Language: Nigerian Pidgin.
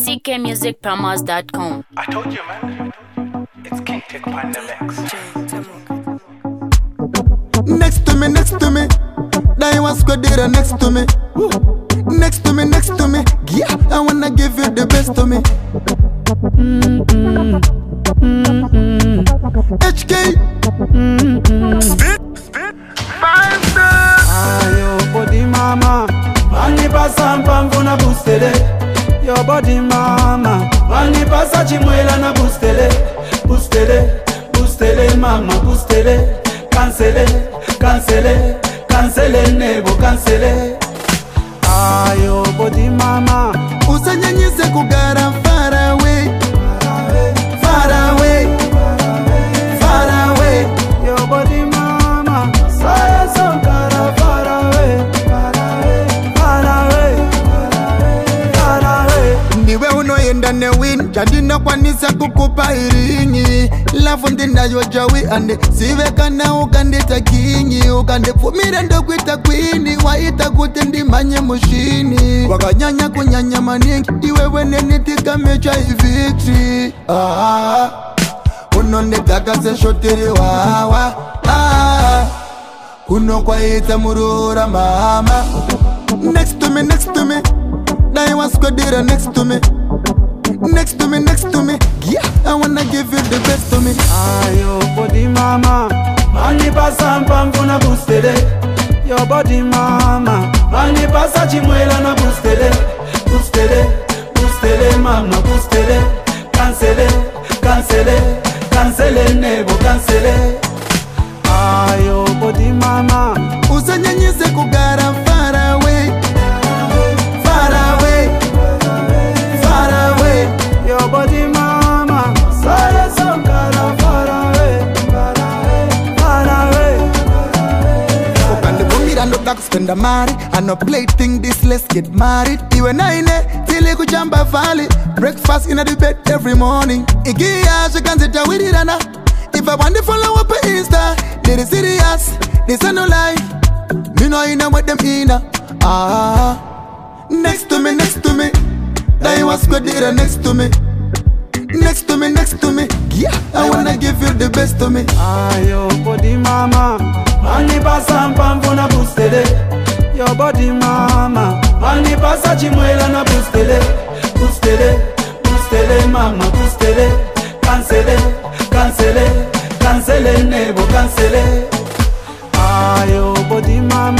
ckmusicpromos.com. I told you, man. It's King Tick on the mix. Next to me. That was Squadira next to me. Next to me. Yeah, I wanna give you the best to me. HK. Spit. Ayo body mama, mani pasa mpamvu na boostele. Yo body mama, mani pasa chimwela na boostele. Boostele mama, boostele. Cancele nebo, cancele. Ayo body mama, Usanyanyise kugara far away. yo body mama, saya songara far away. Ndiwe unoyenda ne win Jadina kwanisa kukupa iringi Lafu ndina yojawi ande Sive kana ukandita kinyi Ukande fumire ndo kwita kwini Waita kutendi manye mushini Wakanyanya kunyanya maningi Iwe wene nitika mecha victory Unonde taka se shotiri wawa Uno kwa ita murura mama Next to me That was Squadira next to me. Yeah, I wanna give you the best to me. Ayo body mama, mani pasa mpamvu na boostele. Yo body mama, mani pasa chimwela na boostele. Boostele mama, boostele. Cancele nebo, cancele. Ayo body mama, Usanyanyise kugara far away. yo body mama, saya songara far away. Ukande bumira no black spend a mari. I no play thing this, let's get married. Iwe naine, tili kuchamba valley. Breakfast in the bed every morning. Igia, she can sit with it, Anna. If I want to follow up on Insta, they is serious, this a no lie. Me know you know what them in. Next to me. That was Squadira next to me. Yeah, I wanna give you the best to me. Ayo body mama, mani pasa mpamvu na boostele. Yo body mama, mani pasa chimwela na boostele. Boostele mama, boostele. Cancele nebo, cancele. Ayo body mama.